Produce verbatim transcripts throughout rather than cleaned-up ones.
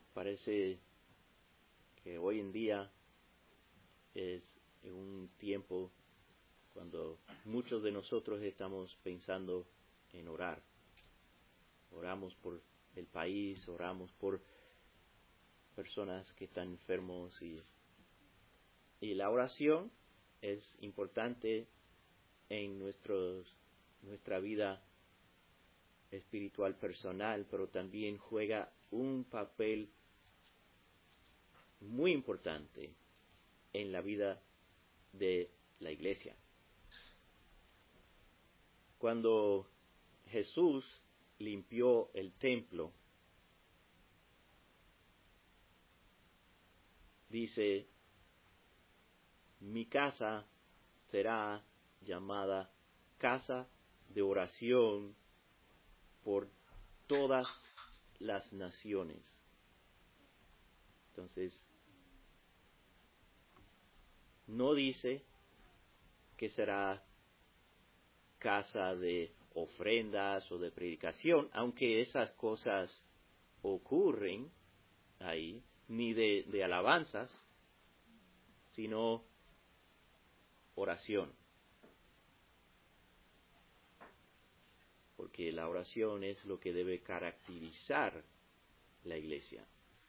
Parece que hoy en día es un tiempo cuando muchos de nosotros estamos pensando en orar. Oramos por el país, oramos por personas que están enfermos y, y la oración es importante en nuestros, nuestra vida espiritual personal, pero también juega un papel muy importante en la vida de la iglesia. Cuando Jesús limpió el templo, dice, mi casa será llamada casa de oración por todas las naciones. Entonces, no dice que será casa de ofrendas o de predicación, aunque esas cosas ocurren ahí, ni de, de alabanzas, sino oración. Porque la oración es lo que debe caracterizar la iglesia.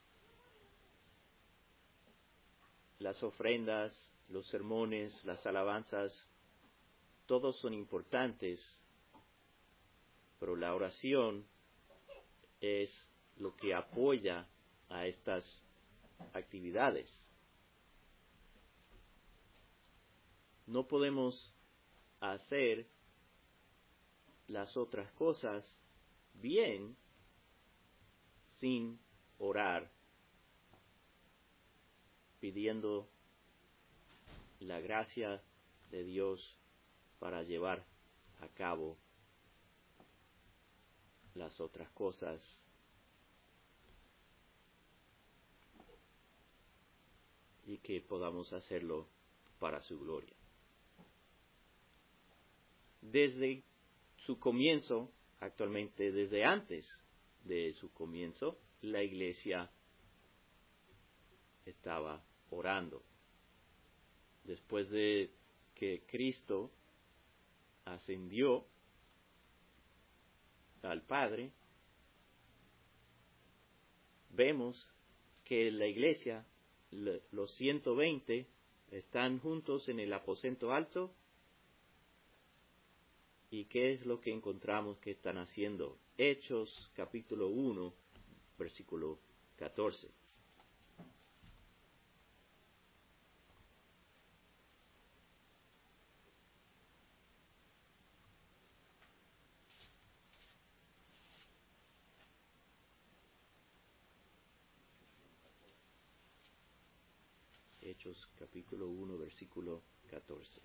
Las ofrendas, los sermones, las alabanzas, todos son importantes, pero la oración es lo que apoya a estas actividades. No podemos hacer las otras cosas bien sin orar, pidiendo la gracia de Dios para llevar a cabo las otras cosas. Y que podamos hacerlo para su gloria. Desde su comienzo, actualmente desde antes de su comienzo, la iglesia estaba orando. Después de que Cristo ascendió al Padre, vemos que la iglesia, los ciento veinte, están juntos en el aposento alto. ¿Y qué es lo que encontramos que están haciendo? Hechos capítulo uno, versículo catorce. Hechos capítulo uno, versículo catorce.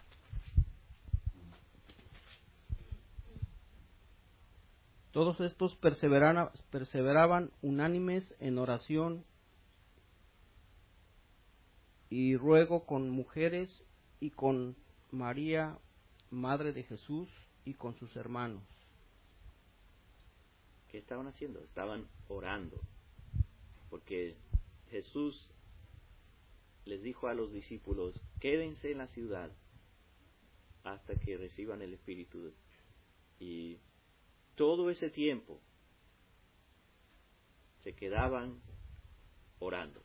Todos estos perseveraban, perseveraban unánimes en oración y ruego con mujeres y con María, madre de Jesús, y con sus hermanos. ¿Qué estaban haciendo? Estaban orando, porque Jesús les dijo a los discípulos, quédense en la ciudad hasta que reciban el Espíritu. Y todo ese tiempo se quedaban orando.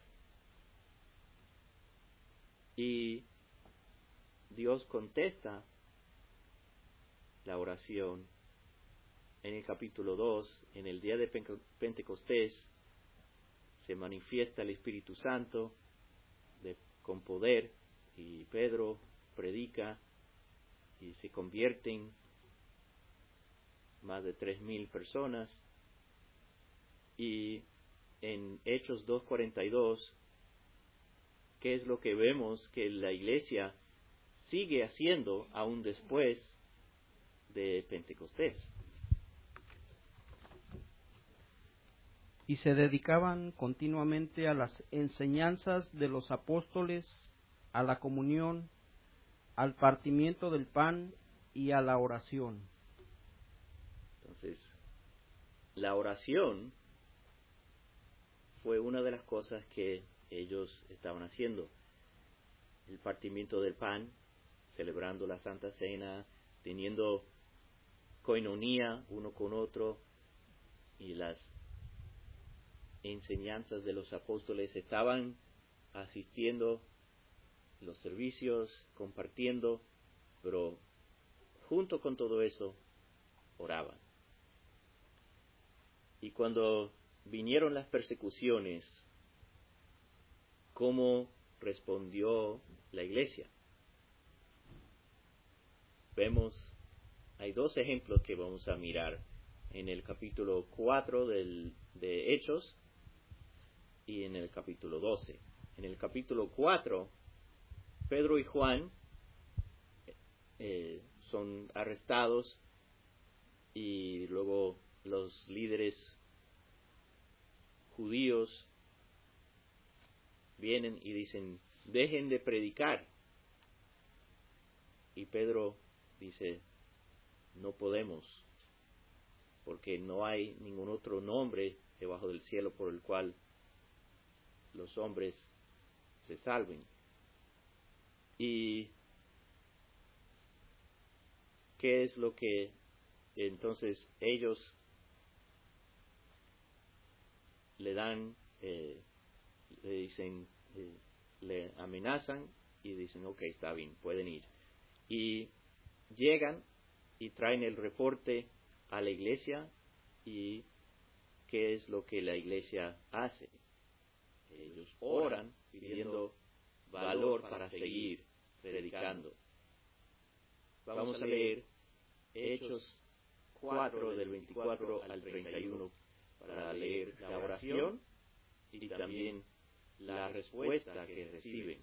Y Dios contesta la oración en el capítulo dos, en el día de Pentecostés, se manifiesta el Espíritu Santo de, con poder, y Pedro predica y se convierten más de tres mil personas. Y en Hechos dos cuarenta y dos, ¿qué es lo que vemos que la iglesia sigue haciendo aún después de Pentecostés? Y se dedicaban continuamente a las enseñanzas de los apóstoles, a la comunión, al partimiento del pan y a la oración. Entonces, la oración fue una de las cosas que ellos estaban haciendo. El partimiento del pan, celebrando la Santa Cena, teniendo coinonía uno con otro, y las enseñanzas de los apóstoles, estaban asistiendo los servicios, compartiendo, pero junto con todo eso, oraban. Y cuando vinieron las persecuciones, ¿cómo respondió la iglesia? Vemos, hay dos ejemplos que vamos a mirar en el capítulo cuatro del, de Hechos y en el capítulo doce. En el capítulo cuatro, Pedro y Juan eh, son arrestados y luego los líderes judíos vienen y dicen, dejen de predicar. Y Pedro dice, no podemos, porque no hay ningún otro nombre debajo del cielo por el cual los hombres se salven. ¿Y qué es lo que entonces ellos le dan, eh, le dicen, eh, le amenazan y dicen, ok, está bien, pueden ir? Y llegan y traen el reporte a la iglesia, y ¿qué es lo que la iglesia hace? Ellos oran pidiendo valor para seguir predicando. Vamos a leer Hechos cuatro del veinticuatro al treinta y uno para leer la oración y también la respuesta que reciben.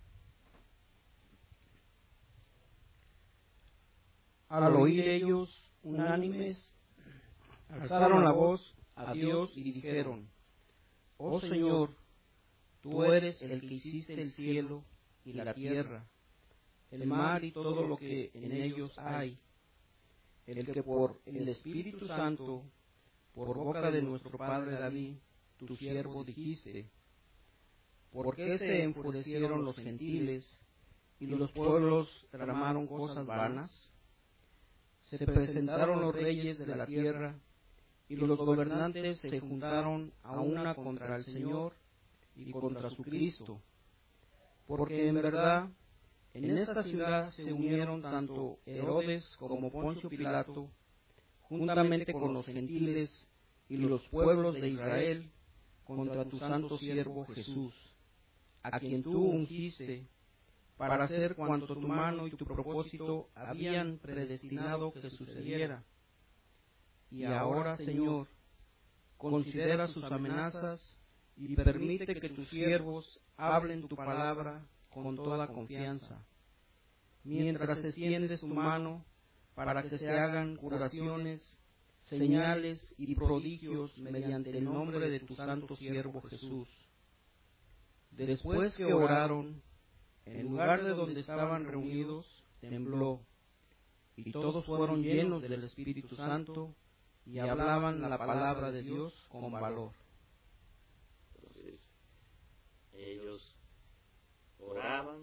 Al oír ellos, unánimes, alzaron la voz a Dios y dijeron, oh Señor, tú eres el que hiciste el cielo y la tierra, el mar y todo lo que en ellos hay, el que por el Espíritu Santo, por boca de nuestro padre David, tu siervo, dijiste, ¿por qué se enfurecieron los gentiles y los pueblos tramaron cosas vanas? Se presentaron los reyes de la tierra y los gobernantes se juntaron a una contra el Señor y contra su Cristo, porque en verdad en esta ciudad se unieron tanto Herodes como Poncio Pilato, juntamente con los gentiles y los pueblos de Israel, contra tu santo siervo Jesús, a quien tú ungiste, para hacer cuanto tu mano y tu propósito habían predestinado que sucediera. Y ahora, Señor, considera sus amenazas y permite que tus siervos hablen tu palabra con toda confianza, mientras extiendes tu mano para que se hagan curaciones, señales y prodigios mediante el nombre de tu santo siervo Jesús. Después que oraron, el lugar de donde estaban reunidos tembló, y todos fueron llenos del Espíritu Santo y hablaban la palabra de Dios con valor. Entonces, ellos oraban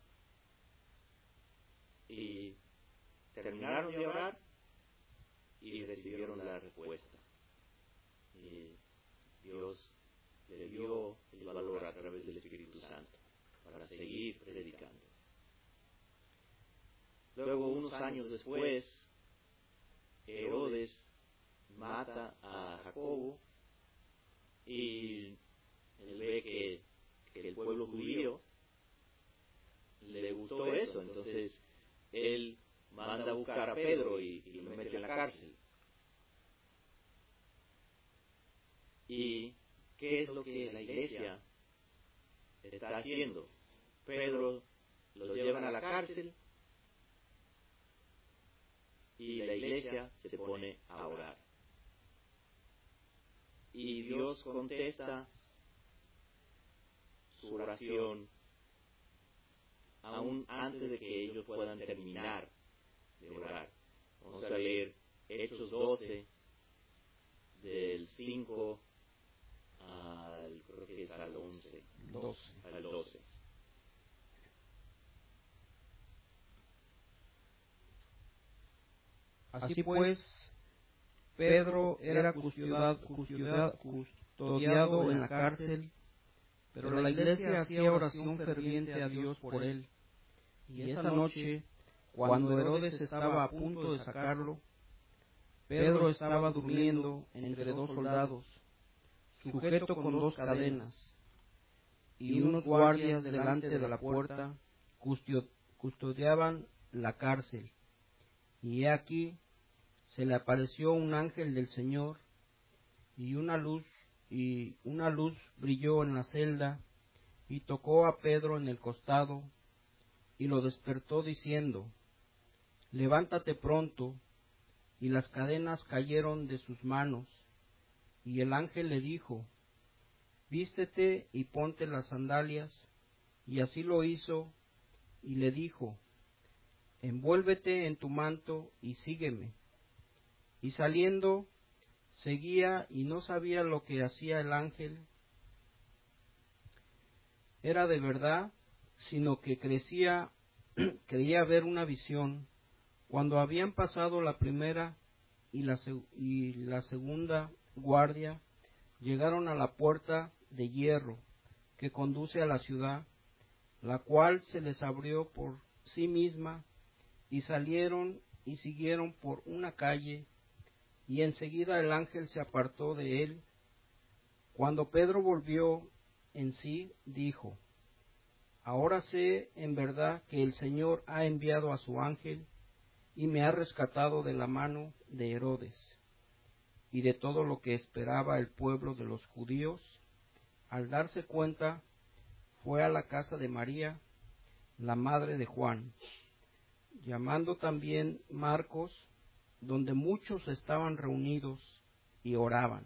y terminaron de orar y recibieron la respuesta. Y Dios le dio el valor a través del Espíritu Santo para seguir predicando. Luego, unos años después, Herodes mata a Jacobo y él ve que, que el pueblo judío le gustó eso, entonces él manda a buscar a Pedro y, y lo mete en la cárcel. ¿Y qué es lo que la iglesia está haciendo? Pedro lo llevan a la cárcel y la iglesia se pone a orar. Y Dios contesta su oración aún antes de que ellos puedan terminar de orar. Vamos a leer Hechos doce, del cinco al doce. al doce. Así pues, Pedro era custodiado, custodiado, custodiado en la cárcel, pero la iglesia hacía oración ferviente a Dios por él. Y esa noche, cuando Herodes estaba a punto de sacarlo, Pedro estaba durmiendo entre dos soldados, sujeto con dos cadenas, y unos guardias delante de la puerta custodiaban la cárcel. Y he aquí, se le apareció un ángel del Señor, y una luz, y una luz brilló en la celda, y tocó a Pedro en el costado, y lo despertó diciendo, levántate pronto, y las cadenas cayeron de sus manos, y el ángel le dijo, vístete y ponte las sandalias, y así lo hizo, y le dijo, envuélvete en tu manto y sígueme. Y saliendo, seguía y no sabía lo que hacía el ángel. Era de verdad, sino que crecía, creía ver una visión. Cuando habían pasado la primera y la, y la segunda guardia, llegaron a la puerta de hierro que conduce a la ciudad, la cual se les abrió por sí misma, y salieron y siguieron por una calle, y enseguida el ángel se apartó de él. Cuando Pedro volvió en sí, dijo, ahora sé en verdad que el Señor ha enviado a su ángel y me ha rescatado de la mano de Herodes y de todo lo que esperaba el pueblo de los judíos. Al darse cuenta, fue a la casa de María, la madre de Juan, llamando también Marcos, donde muchos estaban reunidos y oraban.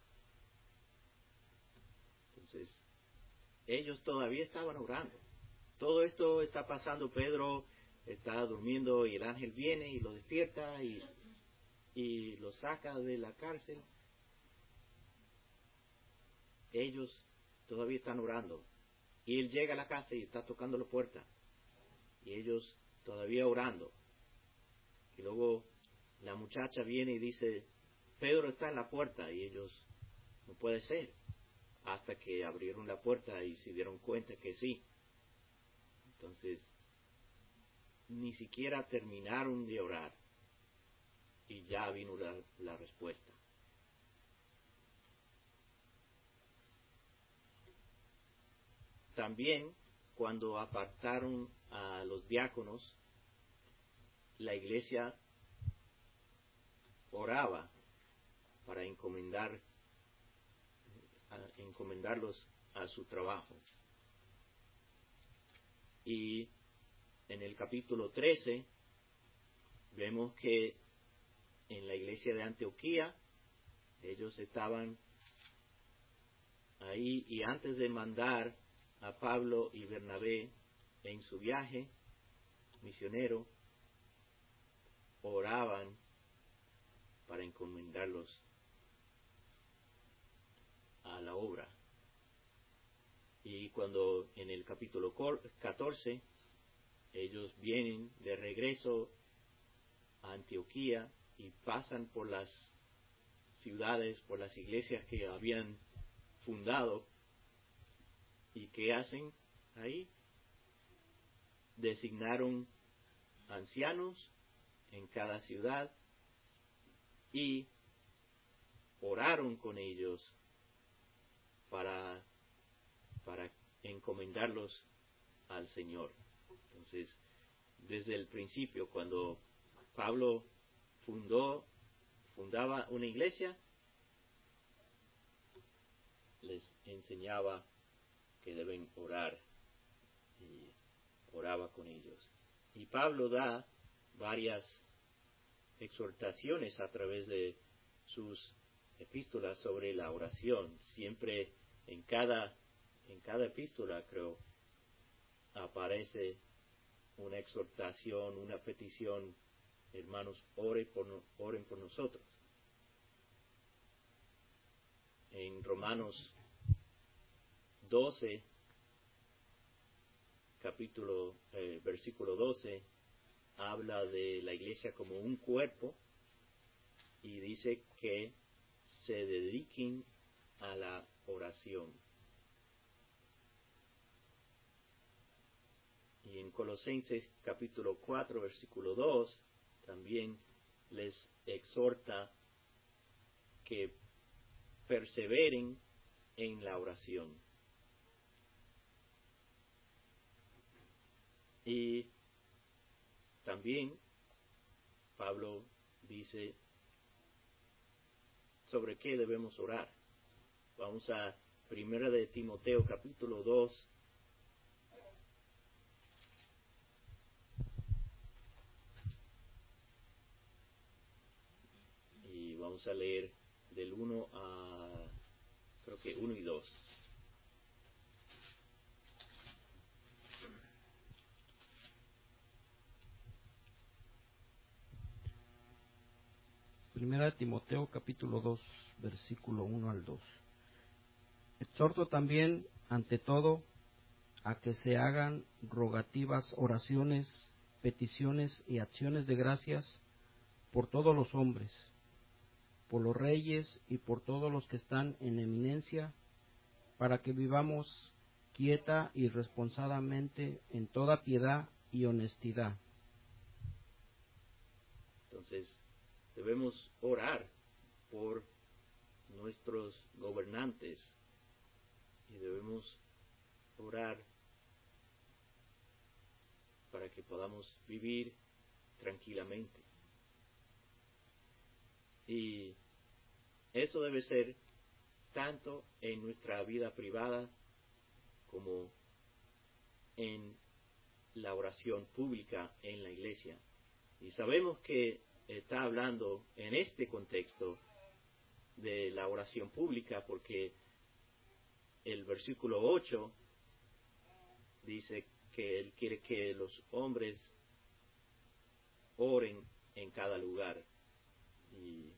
Entonces, ellos todavía estaban orando. Todo esto está pasando, Pedro está durmiendo y el ángel viene y lo despierta y, y lo saca de la cárcel. Ellos todavía están orando. Y él llega a la casa y está tocando la puerta. Y ellos todavía orando. Y luego la muchacha viene y dice, Pedro está en la puerta, y ellos, no puede ser, hasta que abrieron la puerta y se dieron cuenta que sí. Entonces, ni siquiera terminaron de orar, y ya vino la, la respuesta. También, cuando apartaron a los diáconos, la iglesia oraba para encomendar, a encomendarlos a su trabajo. Y en el capítulo trece vemos que en la iglesia de Antioquía ellos estaban ahí, y antes de mandar a Pablo y Bernabé en su viaje misionero, oraban para encomendarlos a la obra. Y cuando en el capítulo catorce ellos vienen de regreso a Antioquía y pasan por las ciudades, por las iglesias que habían fundado, ¿y qué hacen ahí? Designaron ancianos en cada ciudad y oraron con ellos para, para encomendarlos al Señor. Entonces, desde el principio, cuando Pablo fundó, fundaba una iglesia, les enseñaba que deben orar, y oraba con ellos. Y Pablo da varias exhortaciones a través de sus epístolas sobre la oración. Siempre en cada en cada epístola, creo, aparece una exhortación, una petición: hermanos, oren por, oren por nosotros. En Romanos doce capítulo, eh, versículo doce, habla de la iglesia como un cuerpo y dice que se dediquen a la oración. Y en Colosenses capítulo cuatro, versículo dos, también les exhorta que perseveren en la oración. Y también Pablo dice sobre qué debemos orar. Vamos a Primera de Timoteo capítulo dos. Y vamos a leer del uno a, creo que uno y dos. Primera de Timoteo capítulo dos, versículo uno al dos. Exhorto también, ante todo, a que se hagan rogativas, oraciones, peticiones y acciones de gracias por todos los hombres, por los reyes y por todos los que están en eminencia, para que vivamos quieta y responsadamente en toda piedad y honestidad. Entonces, debemos orar por nuestros gobernantes y debemos orar para que podamos vivir tranquilamente. Y eso debe ser tanto en nuestra vida privada como en la oración pública en la iglesia. Y sabemos que está hablando en este contexto de la oración pública porque el versículo ocho dice que Él quiere que los hombres oren en cada lugar. Y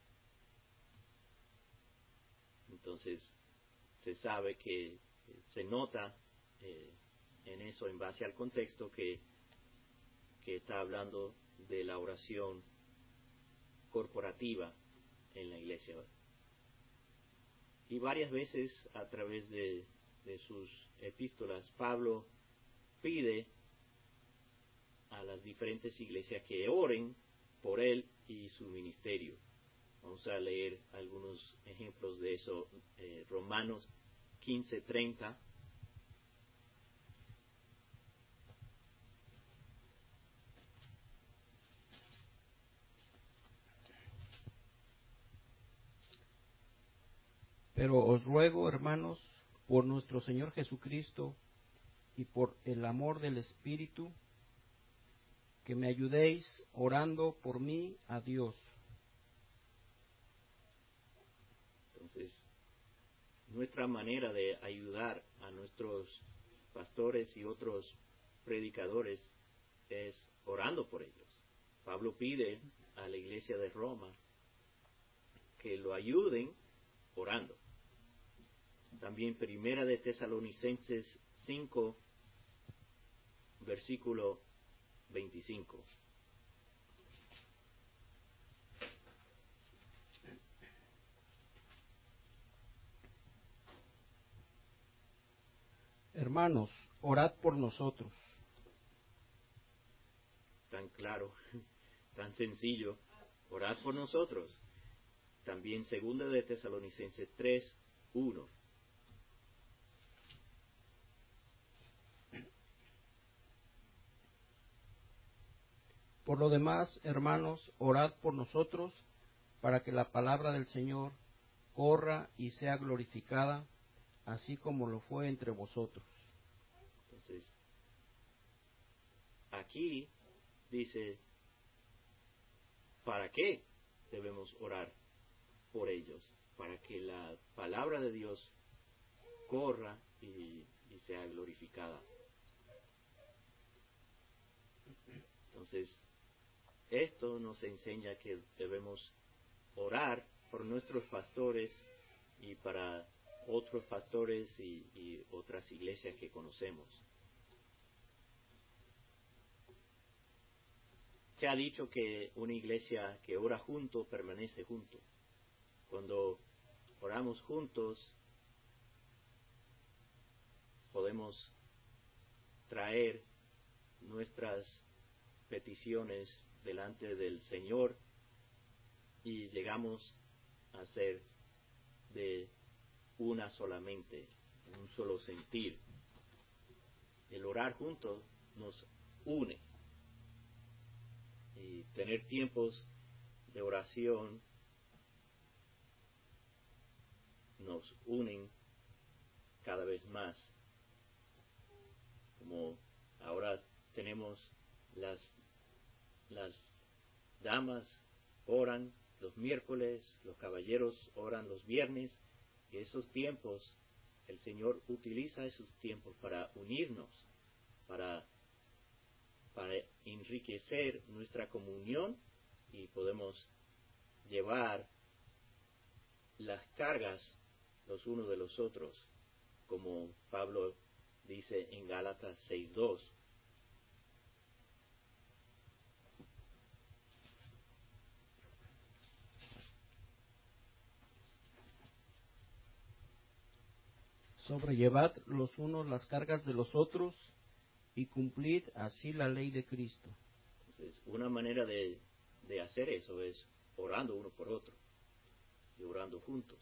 entonces se sabe que se nota eh, en eso, en base al contexto, que, que está hablando de la oración corporativa en la iglesia. Y varias veces a través de, de sus epístolas, Pablo pide a las diferentes iglesias que oren por él y su ministerio. Vamos a leer algunos ejemplos de eso. Eh, Romanos quince treinta. Pero os ruego, hermanos, por nuestro Señor Jesucristo y por el amor del Espíritu, que me ayudéis orando por mí a Dios. Entonces, nuestra manera de ayudar a nuestros pastores y otros predicadores es orando por ellos. Pablo pide a la iglesia de Roma que lo ayuden orando. También Primera de Tesalonicenses cinco, versículo veinticinco. Hermanos, orad por nosotros. Tan claro, tan sencillo, orad por nosotros. También Segunda de Tesalonicenses tres, uno. Por lo demás, hermanos, orad por nosotros, para que la palabra del Señor corra y sea glorificada, así como lo fue entre vosotros. Entonces, aquí dice, ¿para qué debemos orar por ellos? Para que la palabra de Dios corra y, y sea glorificada. Entonces, esto nos enseña que debemos orar por nuestros pastores y para otros pastores y, y otras iglesias que conocemos. se ha dicho que una iglesia que ora junto permanece junto. Cuando oramos juntos, podemos traer nuestras peticiones delante del Señor y llegamos a ser de una solamente, un solo sentir. El orar juntos nos une y tener tiempos de oración nos unen cada vez más. Como ahora tenemos las las damas oran los miércoles, los caballeros oran los viernes, y esos tiempos, el Señor utiliza esos tiempos para unirnos, para, para enriquecer nuestra comunión, y podemos llevar las cargas los unos de los otros, como Pablo dice en Gálatas seis dos. Sobrellevad los unos las cargas de los otros y cumplid así la ley de Cristo. Entonces, una manera de, de hacer eso es orando uno por otro y orando juntos.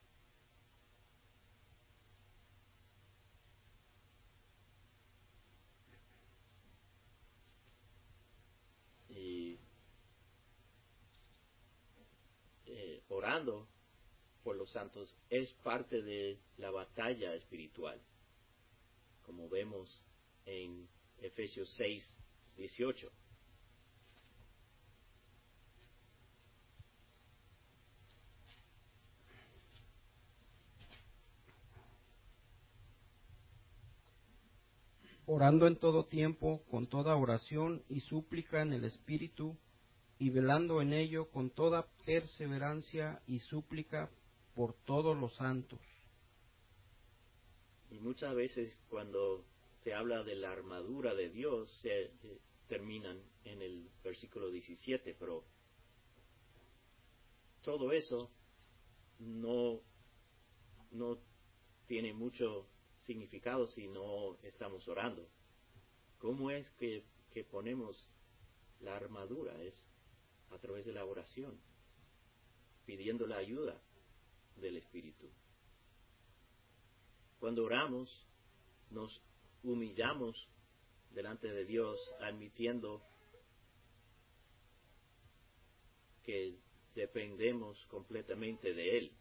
Y eh, orando por los santos es parte de la batalla espiritual, como vemos en Efesios seis dieciocho. Orando en todo tiempo, con toda oración y súplica en el Espíritu, y velando en ello con toda perseverancia y súplica por todos los santos. Y muchas veces cuando se habla de la armadura de Dios, se eh, terminan en el versículo diecisiete, pero todo eso no, no tiene mucho significado si no estamos orando. ¿Cómo es que, que ponemos la armadura? Es a través de la oración, pidiendo la ayuda del Espíritu. Cuando oramos, nos humillamos delante de Dios, admitiendo que dependemos completamente de Él.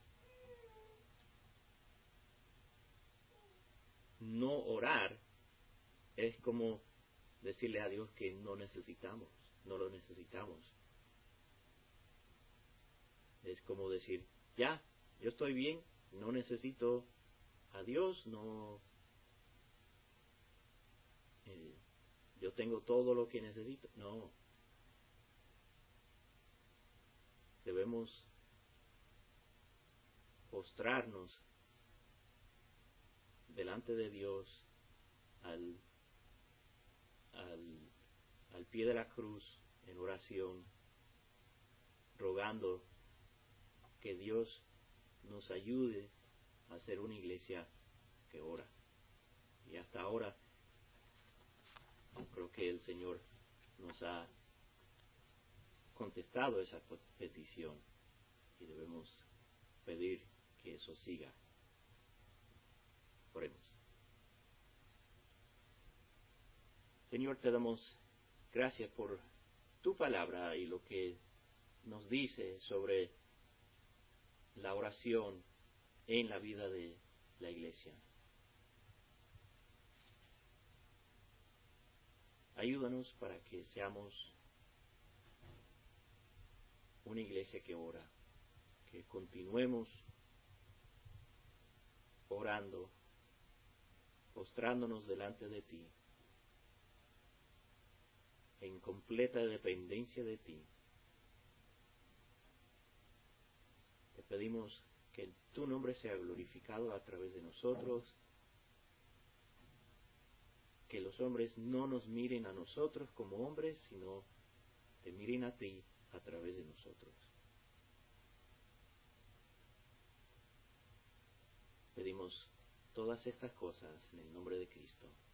No orar es como decirle a Dios que no necesitamos, no lo necesitamos. Es como decir, ya, yo estoy bien, no necesito a Dios, no, eh, yo tengo todo lo que necesito. No, debemos postrarnos delante de Dios al, al, al pie de la cruz en oración, rogando que Dios nos ayude a ser una iglesia que ora. Y hasta ahora creo que el Señor nos ha contestado esa petición y debemos pedir que eso siga. Oremos. Señor, te damos gracias por tu palabra y lo que nos dice sobre la oración en la vida de la iglesia. Ayúdanos para que seamos una iglesia que ora, que continuemos orando, postrándonos delante de ti, en completa dependencia de ti. Te pedimos que tu nombre sea glorificado a través de nosotros, que los hombres no nos miren a nosotros como hombres, sino te miren a ti a través de nosotros. Pedimos todas estas cosas en el nombre de Cristo.